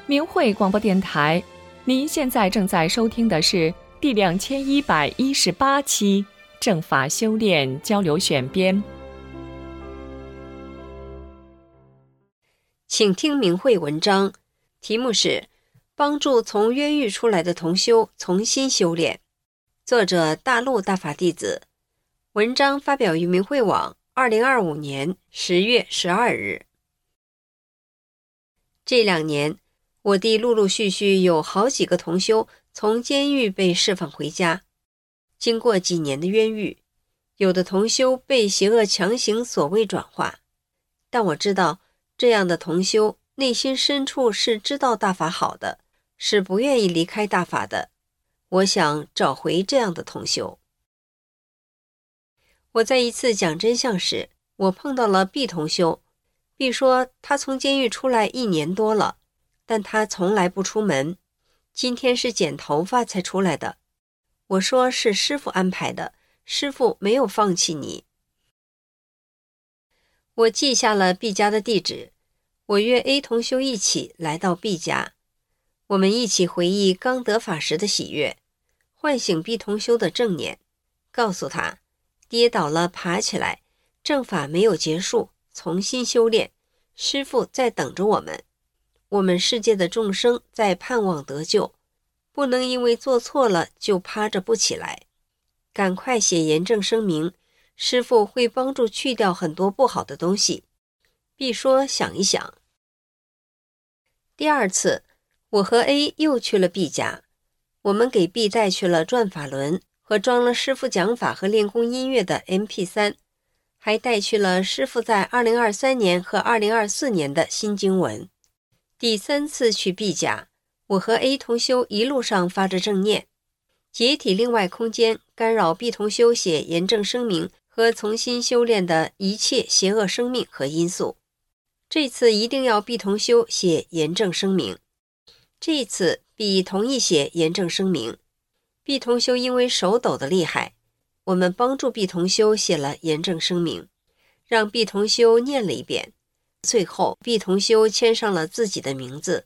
明慧广播电台，您现在正在收听的是第2118期正法修炼交流选编。 请听明慧文章，题目是帮助从冤狱出来的同修重新修炼，作者大陆大法弟子，文章发表于明慧网2025年10月12日。这2年，我弟陆陆续续有好几个同修从监狱被释放回家。经过几年的冤狱，有的同修被邪恶强行所谓转化，但我知道这样的同修内心深处是知道大法好的，是不愿意离开大法的。我想找回这样的同修。我在一次讲真相时，我碰到了 B 同修。B 说他从监狱出来1年多了，但他从来不出门，今天是剪头发才出来的。我说是师父安排的，师父没有放弃你。我记下了 B 家的地址，我约 A 同修一起来到 B 家，我们一起回忆刚得法时的喜悦，唤醒 B 同修的正念，告诉他跌倒了爬起来，正法没有结束，重新修炼，师父在等着我们，我们世界的众生在盼望得救，不能因为做错了就趴着不起来，赶快写严正声明，师父会帮助去掉很多不好的东西。 B 说想一想。第2次，我和 A 又去了 B 家，我们给 B 带去了转法轮和装了师父讲法和练功音乐的 MP3， 还带去了师父在2023年和2024年的新经文。第3次去 B 家，我和 A 同修一路上发着正念，解体另外空间干扰 B 同修写严正声明和重新修炼的一切邪恶生命和因素。这次一定要 B 同修写严正声明。这次 B 同意写严正声明。 B 同修因为手抖得厉害，我们帮助 B 同修写了严正声明，让 B 同修念了一遍，最后 B 同修签上了自己的名字。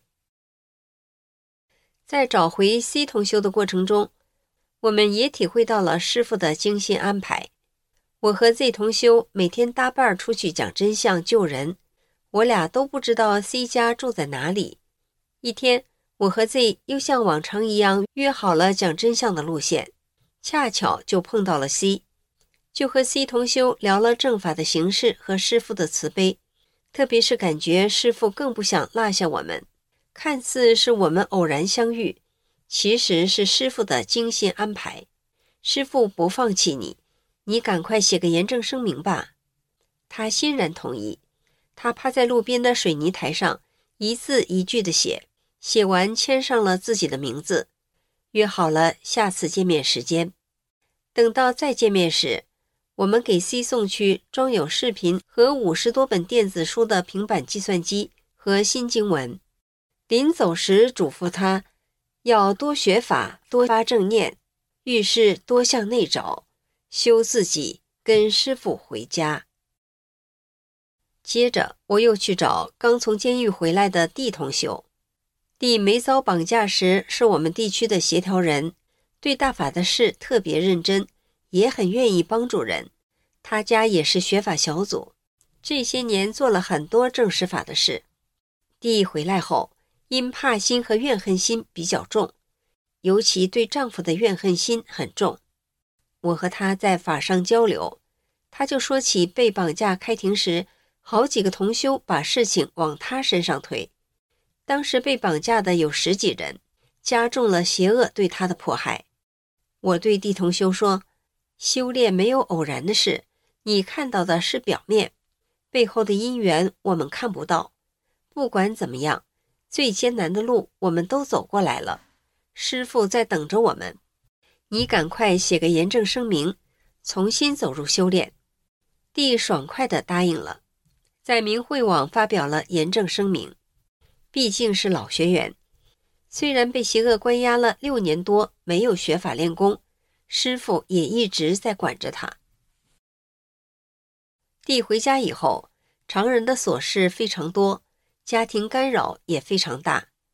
在找回 C 同修的过程中，我们也体会到了师父的精心安排。我和 Z 同修每天搭伴出去讲真相救人，我俩都不知道 C 家住在哪里。一天，我和 Z 又像往常一样约好了讲真相的路线，恰巧就碰到了 C， 就和 C 同修聊了正法的形式和师父的慈悲，特别是感觉师父更不想落下我们，看似是我们偶然相遇，其实是师父的精心安排。师父不放弃你，你赶快写个严正声明吧。他欣然同意，他趴在路边的水泥台上一字一句地写，写完签上了自己的名字，约好了下次见面时间。等到再见面时，我们给 C 送去装有视频和50多本电子书的平板计算机和新经文。临走时嘱咐他要多学法，多发正念，遇事多向内找，修自己，跟师父回家。接着我又去找刚从监狱回来的 D 同修。D 没遭绑架时是我们地区的协调人，对大法的事特别认真，也很愿意帮助人。他家也是学法小组，这些年做了很多正实法的事。D 回来后，因怕心和怨恨心比较重，尤其对丈夫的怨恨心很重。我和他在法上交流，他就说起被绑架开庭时，好几个同修把事情往他身上推。当时被绑架的有10几人，加重了邪恶对他的迫害。我对D同修说，修炼没有偶然的事，你看到的是表面，背后的因缘我们看不到。不管怎么样，最艰难的路我们都走过来了，师父在等着我们，你赶快写个严正声明，重新走入修炼。D 爽快地答应了，在明慧网发表了严正声明。毕竟是老学员，虽然被邪恶关押了6年多，没有学法练功，师父也一直在管着他。D 回家以后，常人的琐事非常多，家庭干扰也非常大。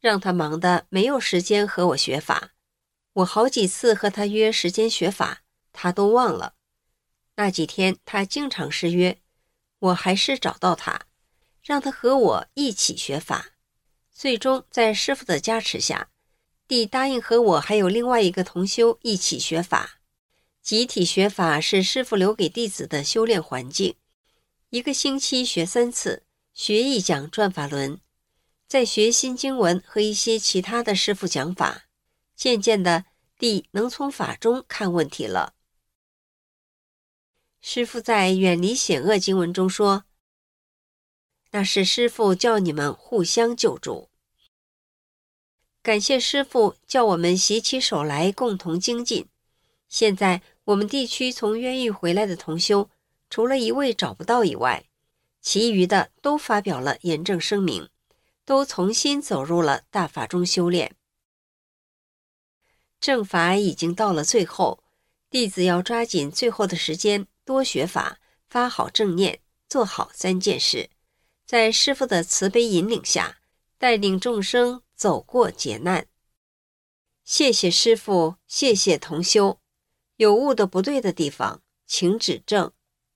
让他忙得没有时间和我学法。我好几次和他约时间学法，他都忘了。那几天他经常失约，我还是找到他，让他和我一起学法。最终在师父的加持下，弟答应和我还有另外一个同修一起学法。集体学法是师父留给弟子的修炼环境，一个星期学3次，学一讲转法轮，再学新经文和一些其他的师父讲法。渐渐的，弟能从法中看问题了。师父在远离险恶经文中说，那是师父叫你们互相救助。感谢师父叫我们携起手来共同精进。现在我们地区从冤狱回来的同修，除了一位找不到以外，其余的都发表了严正声明，都重新走入了大法中修炼。正法已经到了最后，弟子要抓紧最后的时间，多学法，发好正念，做好3件事，在师父的慈悲引领下，带领众生走过劫难。谢谢师父，谢谢同修，有悟的不对的地方，请指正。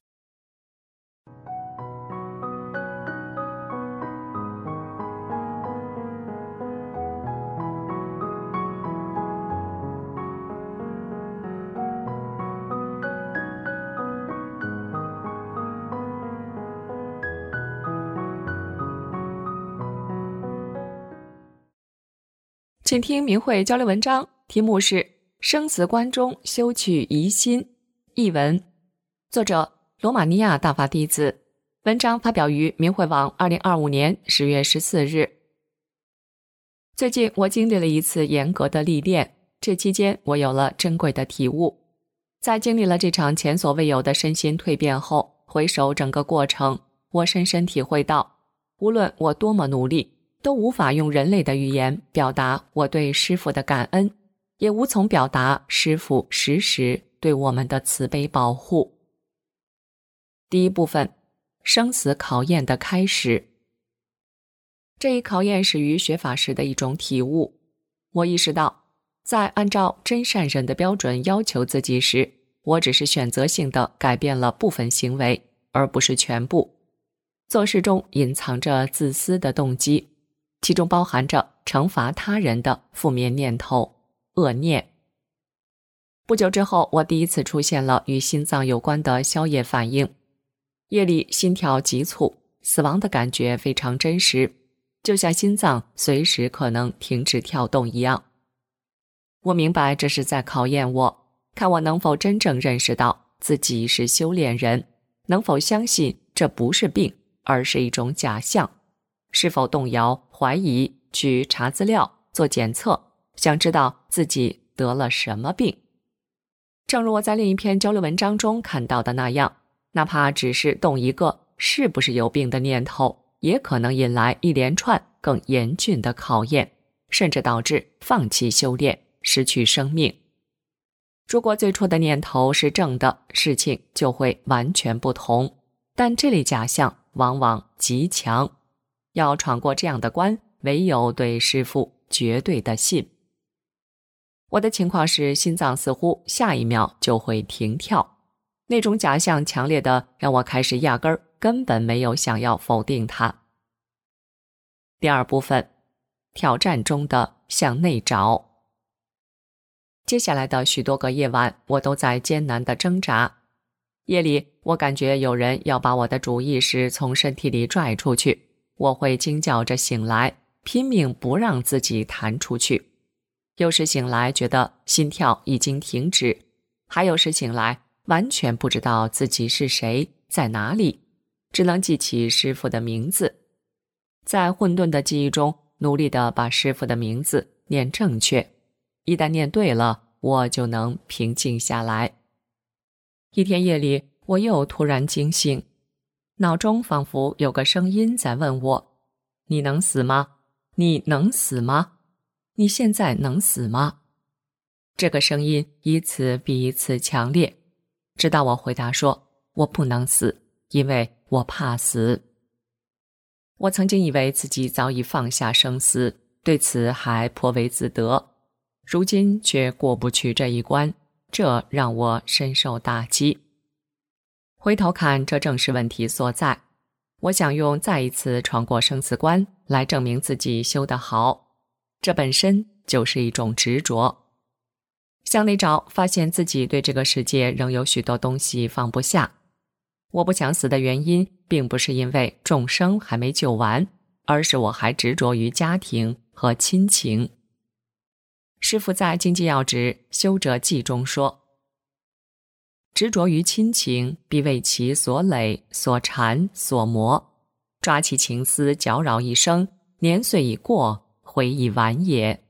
请听明慧交流文章，题目是《生死关中修去疑心》，译文，作者罗马尼亚大法弟子，文章发表于明慧网2025年10月14日。最近我经历了一次严格的历练，这期间我有了珍贵的体悟。在经历了这场前所未有的身心蜕变后，回首整个过程，我深深体会到，无论我多么努力，都无法用人类的语言表达我对师父的感恩，也无从表达师父时时对我们的慈悲保护。第一部分，生死考验的开始。这一考验始于学法时的一种体悟。我意识到，在按照真善忍的标准要求自己时，我只是选择性地改变了部分行为，而不是全部。做事中隐藏着自私的动机，其中包含着惩罚他人的负面念头、恶念。不久之后，我第一次出现了与心脏有关的宵夜反应，夜里心跳急促，死亡的感觉非常真实，就像心脏随时可能停止跳动一样。我明白这是在考验我，看我能否真正认识到自己是修炼人，能否相信这不是病，而是一种假象，是否动摇、怀疑，去查资料、做检测，想知道自己得了什么病。正如我在另一篇交流文章中看到的那样，哪怕只是动一个是不是有病的念头，也可能引来一连串更严峻的考验，甚至导致放弃修炼，失去生命。如果最初的念头是正的，事情就会完全不同，但这类假象往往极强，要闯过这样的关，唯有对师父绝对的信。我的情况是，心脏似乎下一秒就会停跳，那种假象强烈的让我开始压根本没有想要否定它。第二部分，挑战中的向内找。接下来的许多个夜晚，我都在艰难地挣扎。夜里，我感觉有人要把我的主意识从身体里拽出去，我会惊叫着醒来，拼命不让自己弹出去。有时醒来觉得心跳已经停止，还有时醒来完全不知道自己是谁，在哪里，只能记起师父的名字。在混沌的记忆中，努力地把师父的名字念正确，一旦念对了，我就能平静下来。一天夜里，我又突然惊醒，脑中仿佛有个声音在问我：你能死吗？你能死吗？你现在能死吗？这个声音一次比一次强烈，直到我回答说：我不能死，因为我怕死。我曾经以为自己早已放下生死， 对此还颇为自得，如今却过不去这一关，这让我深受打击。回头看，这正是问题所在。我想用再一次闯过生死关来证明自己修得好，这本身就是一种执着。向内找，发现自己对这个世界仍有许多东西放不下。我不想死的原因，并不是因为众生还没救完，而是我还执着于家庭和亲情。师父在《经济要旨修者记》中说，执着于亲情，必为其所累、所缠、所磨，抓其情丝，搅扰一生，年岁已过，悔已晚也。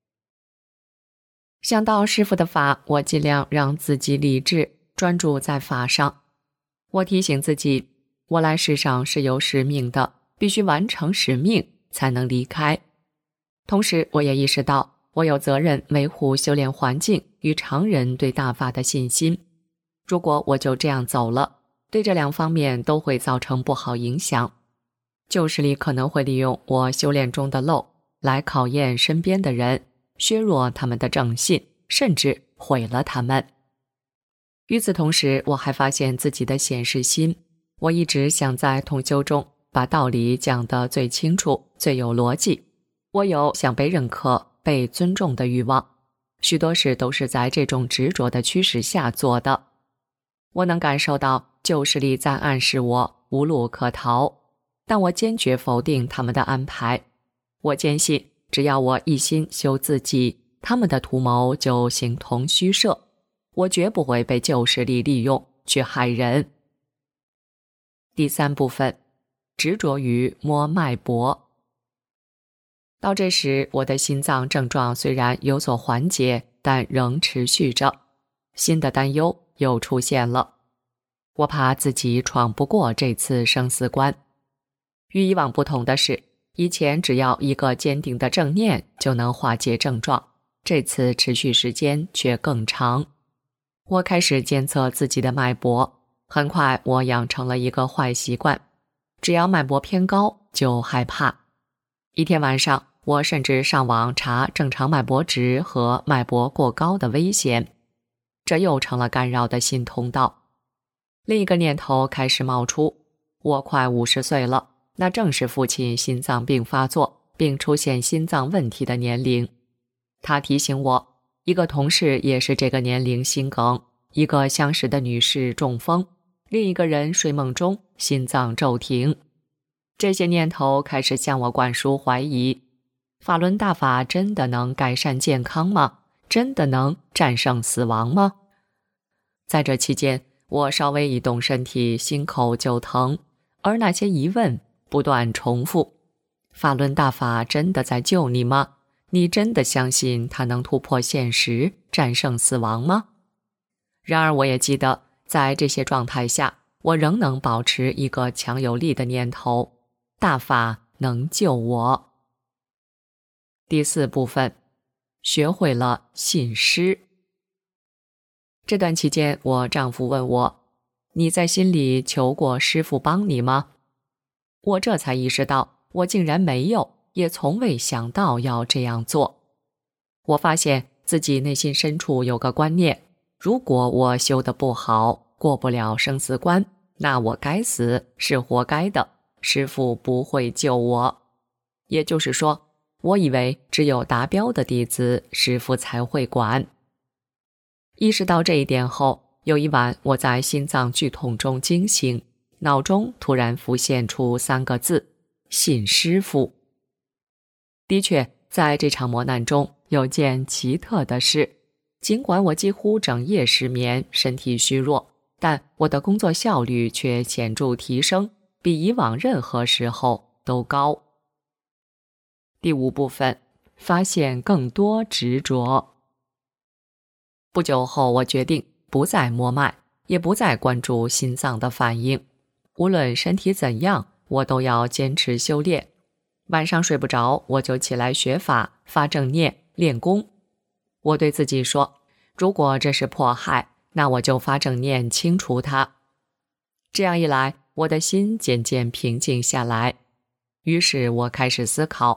想到师父的法，我尽量让自己理智，专注在法上。我提醒自己，我来世上是有使命的，必须完成使命才能离开。同时，我也意识到，我有责任维护修炼环境与常人对大法的信心。如果我就这样走了，对这两方面都会造成不好影响。旧势力可能会利用我修炼中的漏来考验身边的人，削弱他们的正信，甚至毁了他们。与此同时，我还发现自己的显示心。我一直想在同修中把道理讲得最清楚、最有逻辑。我有想被认可、被尊重的欲望，许多事都是在这种执着的驱使下做的。我能感受到旧势力在暗示我无路可逃，但我坚决否定他们的安排。我坚信，只要我一心修自己，他们的图谋就形同虚设。我绝不会被旧势力利用去害人。第三部分，执着于摸脉搏。到这时，我的心脏症状虽然有所缓解，但仍持续着。新的担忧又出现了，我怕自己闯不过这次生死关。与以往不同的是，以前只要一个坚定的正念就能化解症状，这次持续时间却更长。我开始监测自己的脉搏，很快我养成了一个坏习惯，只要脉搏偏高就害怕。一天晚上，我甚至上网查正常脉搏值和脉搏过高的危险，这又成了干扰的新通道。另一个念头开始冒出，我快50岁了，那正是父亲心脏病发作并出现心脏问题的年龄。他提醒我，一个同事也是这个年龄心梗，一个相识的女士中风，另一个人睡梦中心脏骤停。这些念头开始向我灌输怀疑，法轮大法真的能改善健康吗？真的能战胜死亡吗？在这期间，我稍微一动身体，心口就疼，而那些疑问不断重复。法轮大法真的在救你吗？你真的相信它能突破现实，战胜死亡吗？然而我也记得，在这些状态下，我仍能保持一个强有力的念头，大法能救我。第四部分，学会了信师。这段期间，我丈夫问我，你在心里求过师父帮你吗？我这才意识到，我竟然没有，也从未想到要这样做。我发现自己内心深处有个观念，如果我修得不好，过不了生死关，那我该死，是活该的，师父不会救我。也就是说，我以为只有达标的弟子，师父才会管。意识到这一点后，有一晚我在心脏剧痛中惊醒，脑中突然浮现出3个字：信师父。的确，在这场磨难中，有件奇特的事。尽管我几乎整夜失眠，身体虚弱，但我的工作效率却显著提升，比以往任何时候都高。第5部分，发现更多执着。不久后，我决定不再摸脉，也不再关注心脏的反应。无论身体怎样，我都要坚持修炼。晚上睡不着，我就起来学法，发正念，练功。我对自己说，如果这是迫害，那我就发正念清除它。这样一来，我的心渐渐平静下来。于是我开始思考，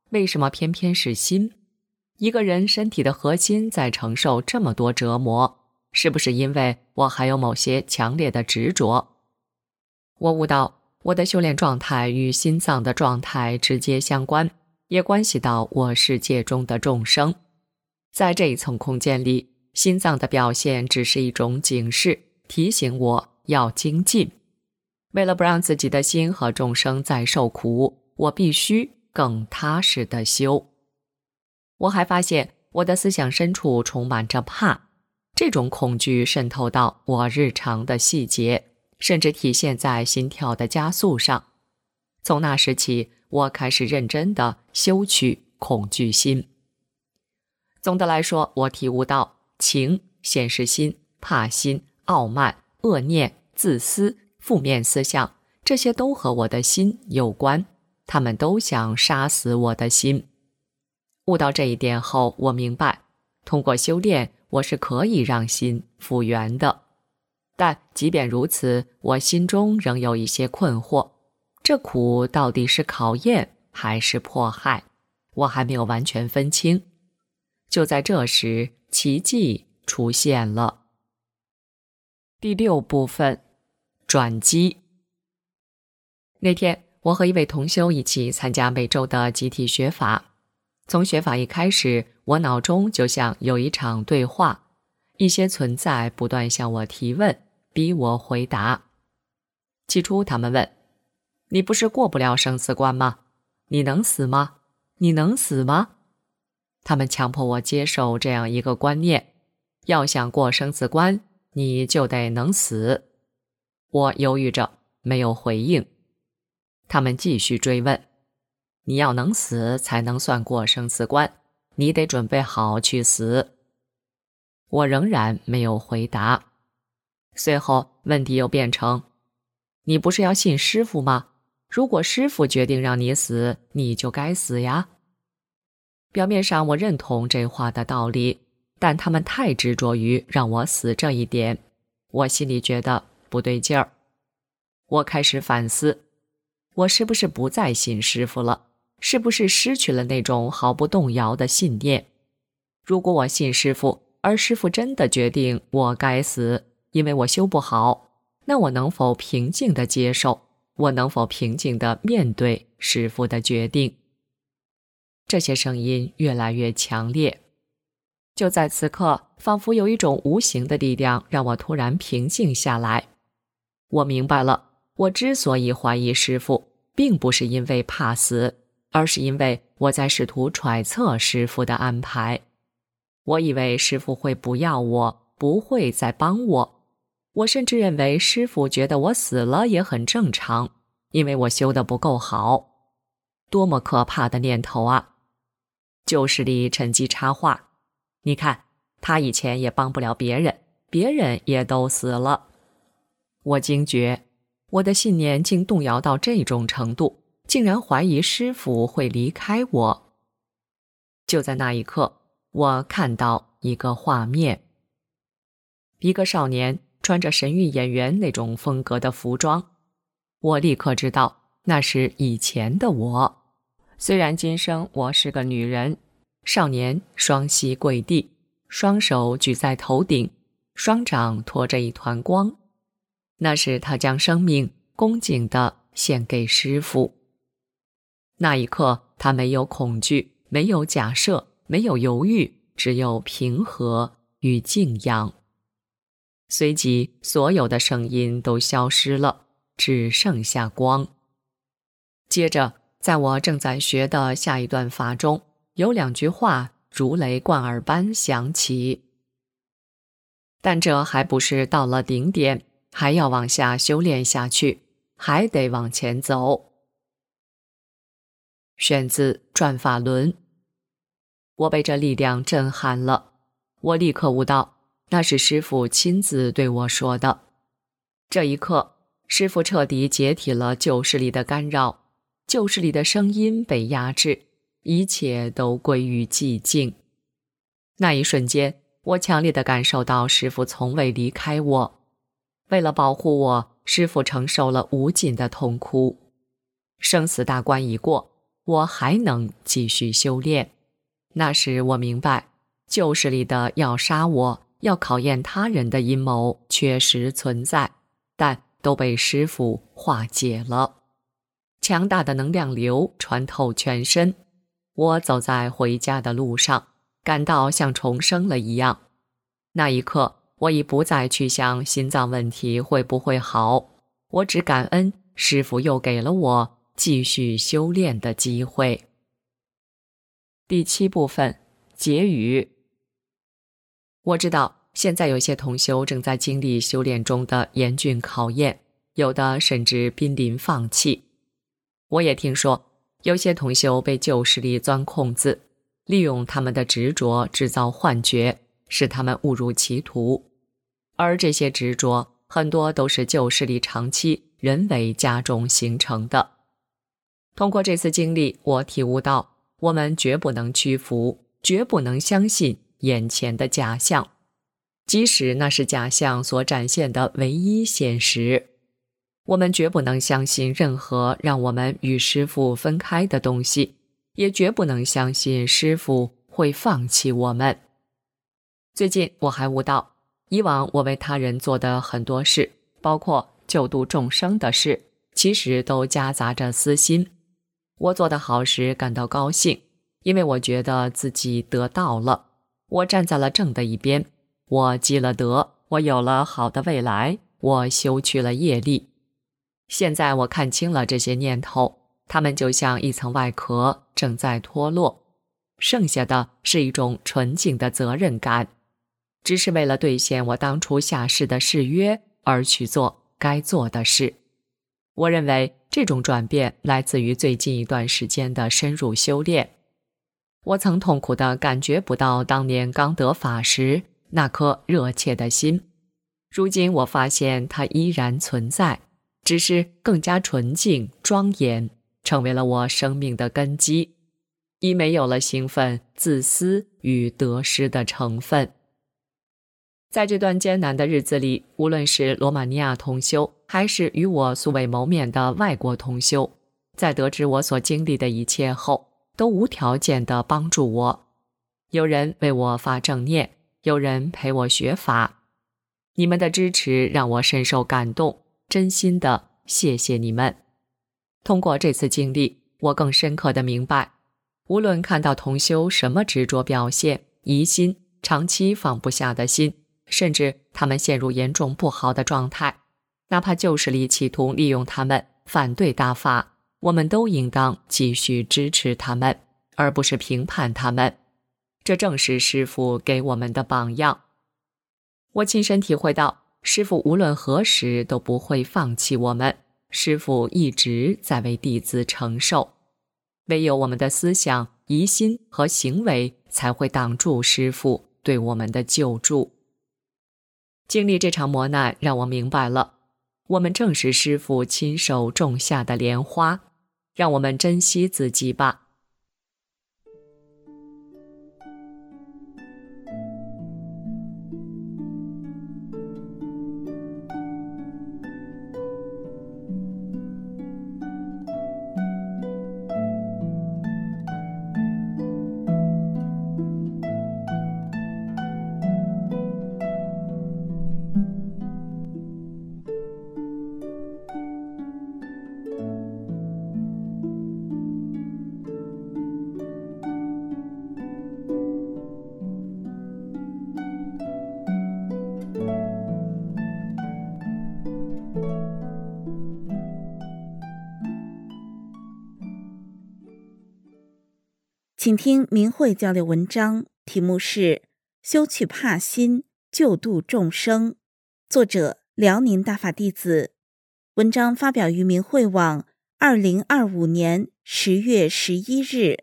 为什么偏偏是心？一个人身体的核心在承受这么多折磨，是不是因为我还有某些强烈的执着？我悟到，我的修炼状态与心脏的状态直接相关，也关系到我世界中的众生。在这一层空间里，心脏的表现只是一种警示，提醒我要精进。为了不让自己的心和众生再受苦，我必须更踏实地修。我还发现我的思想深处充满着怕，这种恐惧渗透到我日常的细节，甚至体现在心跳的加速上。从那时起，我开始认真地修去恐惧心。总的来说，我体悟到情、现实心、怕心、傲慢、恶念、自私、负面思想，这些都和我的心有关，他们都想杀死我的心。悟到这一点后，我明白，通过修炼，我是可以让心复原的。但即便如此，我心中仍有一些困惑，这苦到底是考验还是迫害？我还没有完全分清。就在这时，奇迹出现了。第6部分，转机。那天，我和一位同修一起参加每周的集体学法。从学法一开始，我脑中就像有一场对话，一些存在不断向我提问，逼我回答。起初他们问，你不是过不了生死关吗？你能死吗？你能死吗？他们强迫我接受这样一个观念，要想过生死关，你就得能死。我犹豫着，没有回应。他们继续追问，你要能死才能算过生死关，你得准备好去死。我仍然没有回答。随后问题又变成，你不是要信师父吗？如果师父决定让你死，你就该死呀。表面上我认同这话的道理，但他们太执着于让我死这一点，我心里觉得不对劲儿。我开始反思，我是不是不再信师父了？是不是失去了那种毫不动摇的信念？如果我信师父，而师父真的决定我该死，因为我修不好，那我能否平静地接受？我能否平静地面对师父的决定？这些声音越来越强烈。就在此刻，仿佛有一种无形的力量让我突然平静下来。我明白了，我之所以怀疑师父，并不是因为怕死，而是因为我在试图揣测师父的安排。我以为师父会不要我，不会再帮我。我甚至认为师父觉得我死了也很正常，因为我修得不够好。多么可怕的念头啊！旧事里趁机插话，你看，他以前也帮不了别人，别人也都死了。我惊觉，我的信念竟动摇到这种程度，竟然怀疑师父会离开我。就在那一刻，我看到一个画面，一个少年穿着神韵演员那种风格的服装，我立刻知道那是以前的我。虽然今生我是个女人，少年双膝跪地，双手举在头顶，双掌托着一团光，那是他将生命恭敬地献给师父。那一刻，他没有恐惧，没有假设，没有犹豫，只有平和与敬仰。随即，所有的声音都消失了，只剩下光。接着，在我正在学的下一段法中，有2句话如雷贯耳般响起。但这还不是到了顶点，还要往下修炼下去，还得往前走。选自《转法轮》。我被这力量震撼了，我立刻悟到，那是师父亲自对我说的。这一刻，师父彻底解体了旧事里的干扰，旧事里的声音被压制，一切都归于寂静。那一瞬间，我强烈地感受到师父从未离开我。为了保护我，师父承受了无尽的痛苦。生死大关已过， 我还能继续修炼。那时我明白，旧势力的要杀我、要考验他人的阴谋确实存在，但都被师父化解了。强大的能量流穿透全身，我走在回家的路上，感到像重生了一样。那一刻，我已不再去想心脏问题会不会好，我只感恩师父又给了我继续修炼的机会。第7部分，结语。我知道现在有些同修正在经历修炼中的严峻考验，有的甚至濒临放弃。我也听说有些同修被旧势力钻空子，利用他们的执着制造幻觉，使他们误入歧途。而这些执着很多都是旧势力长期人为加重形成的。通过这次经历，我体悟到我们绝不能屈服，绝不能相信眼前的假象，即使那是假象所展现的唯一现实。我们绝不能相信任何让我们与师父分开的东西，也绝不能相信师父会放弃我们。最近我还悟到，以往我为他人做的很多事，包括救度众生的事，其实都夹杂着私心。我做得好时感到高兴，因为我觉得自己得到了，我站在了正的一边，我积了德，我有了好的未来，我修去了业力。现在我看清了这些念头，它们就像一层外壳正在脱落，剩下的是一种纯净的责任感，只是为了兑现我当初下世的誓约而去做该做的事。我认为这种转变来自于最近一段时间的深入修炼。我曾痛苦地感觉不到当年刚得法时那颗热切的心，如今我发现它依然存在，只是更加纯净庄严，成为了我生命的根基，已没有了兴奋、自私与得失的成分。在这段艰难的日子里，无论是罗马尼亚同修，还是与我素未谋面的外国同修，在得知我所经历的一切后，都无条件地帮助我。有人为我发正念，有人陪我学法。你们的支持让我深受感动，真心的谢谢你们。通过这次经历，我更深刻地明白，无论看到同修什么执着表现、疑心、长期放不下的心，甚至他们陷入严重不好的状态，哪怕旧势力企图利用他们反对大法，我们都应当继续支持他们，而不是评判他们。这正是师父给我们的榜样。我亲身体会到，师父无论何时都不会放弃我们，师父一直在为弟子承受。唯有我们的思想、疑心和行为才会挡住师父对我们的救助。经历这场磨难，让我明白了，我们正是师父亲手种下的莲花，让我们珍惜自己吧。 请听明慧交流文章，题目是修去怕心，救度众生，作者辽宁大法弟子。文章发表于明慧网2025年10月11日。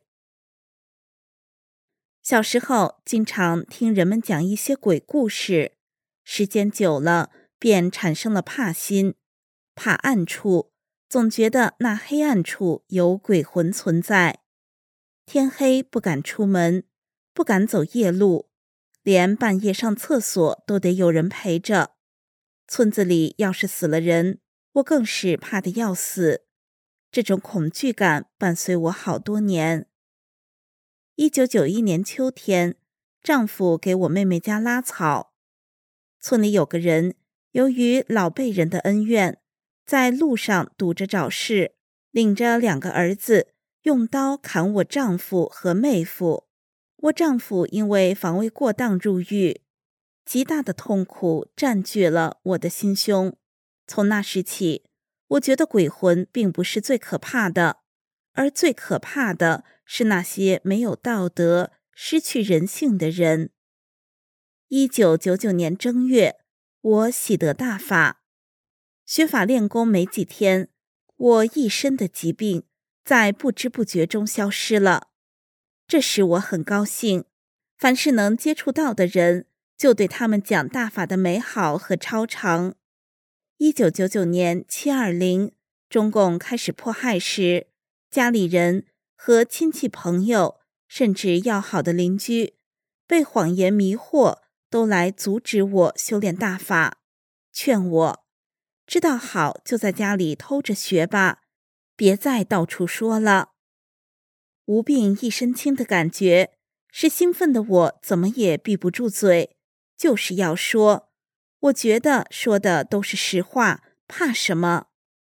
小时候经常听人们讲一些鬼故事，时间久了便产生了怕心，怕暗处，总觉得那黑暗处有鬼魂存在。天黑不敢出门，不敢走夜路，连半夜上厕所都得有人陪着。村子里要是死了人，我更是怕得要死。 这种恐惧感伴随我好多年。1991年秋天，丈夫给我妹妹家拉草。村里有个人，由于老辈人的恩怨，在路上堵着找事，领着2个儿子，用刀砍我丈夫和妹夫。我丈夫因为防卫过当入狱，极大的痛苦占据了我的心胸。从那时起，我觉得鬼魂并不是最可怕的，而最可怕的是那些没有道德、失去人性的人。1999年正月，我喜得大法。学法练功没几天，我一身的疾病在不知不觉中消失了。这时我很高兴，凡是能接触到的人，就对他们讲大法的美好和超常。1999年720，中共开始迫害时，家里人和亲戚朋友，甚至要好的邻居，被谎言迷惑，都来阻止我修炼大法，劝我知道好就在家里偷着学吧，别再到处说了。无病一身轻的感觉，是兴奋的我怎么也闭不住嘴，就是要说。我觉得说的都是实话，怕什么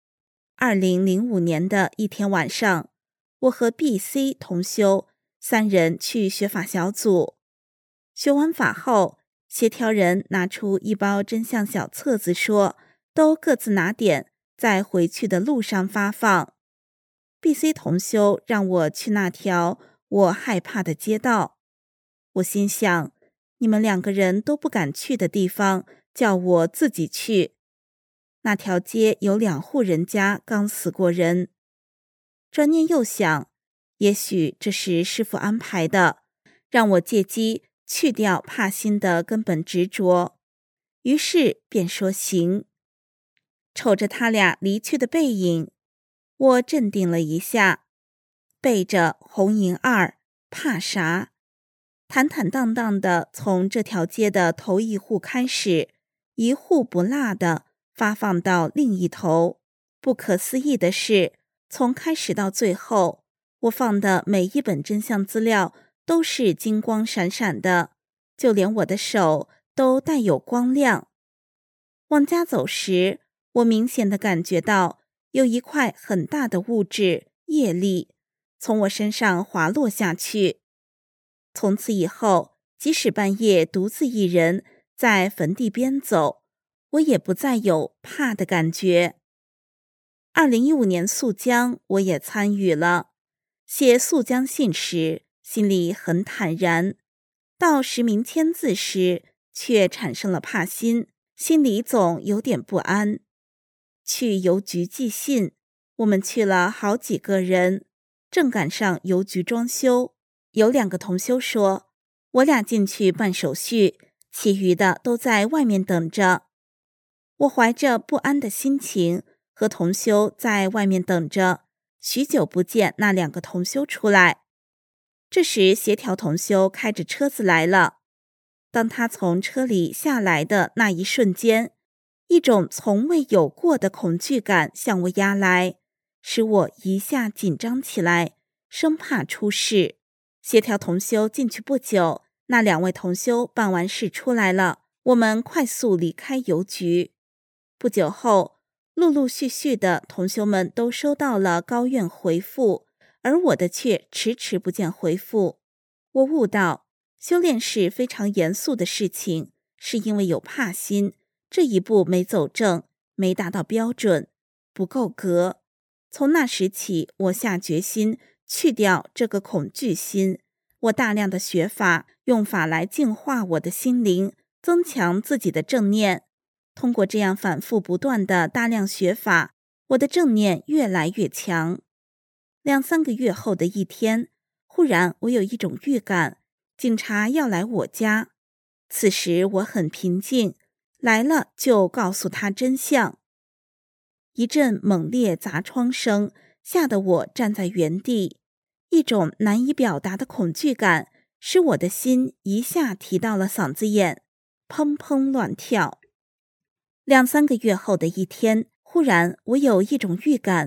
？2005年的一天晚上，我和 B、C 同修3人去学法小组。学完法后，协调人拿出一包真相小册子说，都各自拿点，在回去的路上发放。B、C 同修让我去那条我害怕的街道。我心想，你们2个人都不敢去的地方，叫我自己去。那条街有2户人家刚死过人。转念又想，也许这是师父安排的，让我借机去掉怕心的根本执着。于是便说行。瞅着他俩离去的背影，我镇定了一下，背着红银2，怕啥？坦坦荡荡地从这条街的头一户开始，一户不落地发放到另一头。不可思议的是，从开始到最后，我放的每一本真相资料都是金光闪闪的，就连我的手都带有光亮。往家走时，我明显地感觉到有一块很大的物质业力从我身上滑落下去。从此以后，即使半夜独自一人在坟地边走，我也不再有怕的感觉。2015年溯江，我也参与了。写溯江信时，心里很坦然；到实名签字时，却产生了怕心，心里总有点不安。去邮局寄信，我们去了好几个人，正赶上邮局装修。有2个同修说，我俩进去办手续，其余的都在外面等着。我怀着不安的心情和同修在外面等着，许久不见那2个同修出来。这时协调同修开着车子来了，当他从车里下来的那一瞬间，一种从未有过的恐惧感向我压来，使我一下紧张起来，生怕出事。协调同修进去不久，那2位同修办完事出来了，我们快速离开邮局。不久后，陆陆续续的同修们都收到了高院回复，而我的却迟迟不见回复。我悟到，修炼是非常严肃的事情，是因为有怕心，这一步没走正，没达到标准，不够格。从那时起，我下决心去掉这个恐惧心，我大量的学法，用法来净化我的心灵，增强自己的正念。通过这样反复不断的大量学法，我的正念越来越强。2-3个月后的一天，忽然我有一种预感，警察要来我家。此时我很平静，来了就告诉他真相。一阵猛烈砸窗声，吓得我站在原地。一种难以表达的恐惧感，使我的心一下提到了嗓子眼，砰砰乱跳。2-3个月后的一天，忽然我有一种预感，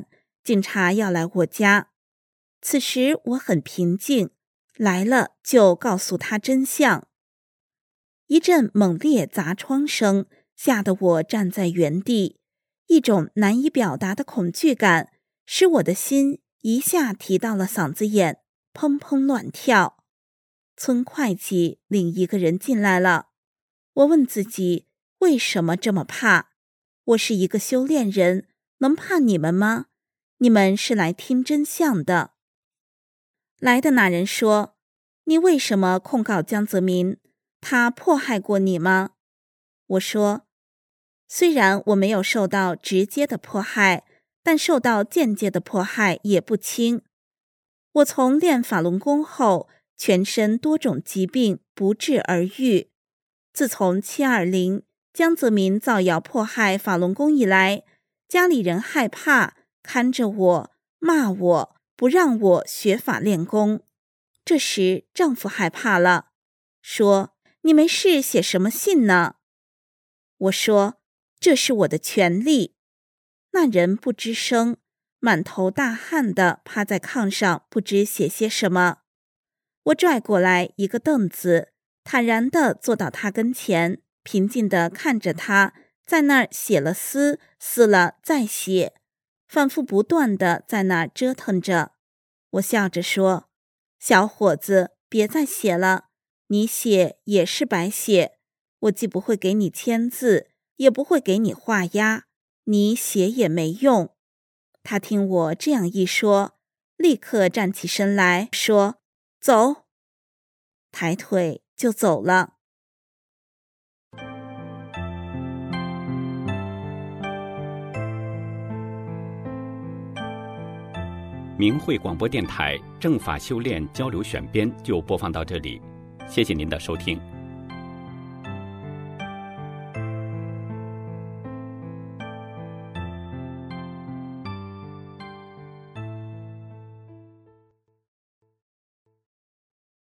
警察要来我家。此时我很平静，来了就告诉他真相。一阵猛烈砸窗声吓得我站在原地，一种难以表达的恐惧感使我的心一下提到了嗓子眼，砰砰乱跳。村会计领一个人进来了，我问自己为什么这么怕？我是一个修炼人，能怕你们吗？你们是来听真相的。来的那人说，你为什么控告江泽民？他迫害过你吗？我说，虽然我没有受到直接的迫害，但受到间接的迫害也不轻。我从练法轮功后，全身多种疾病不治而愈。自从720江泽民造谣迫害法轮功以来，家里人害怕，看着我，骂我，不让我学法练功。这时丈夫害怕了，说，你没事写什么信呢？我说，这是我的权利。那人不吱声，满头大汗地趴在炕上，不知写些什么。我拽过来一个凳子，坦然地坐到他跟前，平静地看着他在那儿写了撕，撕了再写，反复不断地在那儿折腾着。我笑着说，小伙子，别再写了，你写也是白写，我既不会给你签字，也不会给你画押，你写也没用。他听我这样一说，立刻站起身来说，走，抬腿就走了。 明慧广播电台正法修炼交流选编就播放到这里，谢谢您的收听。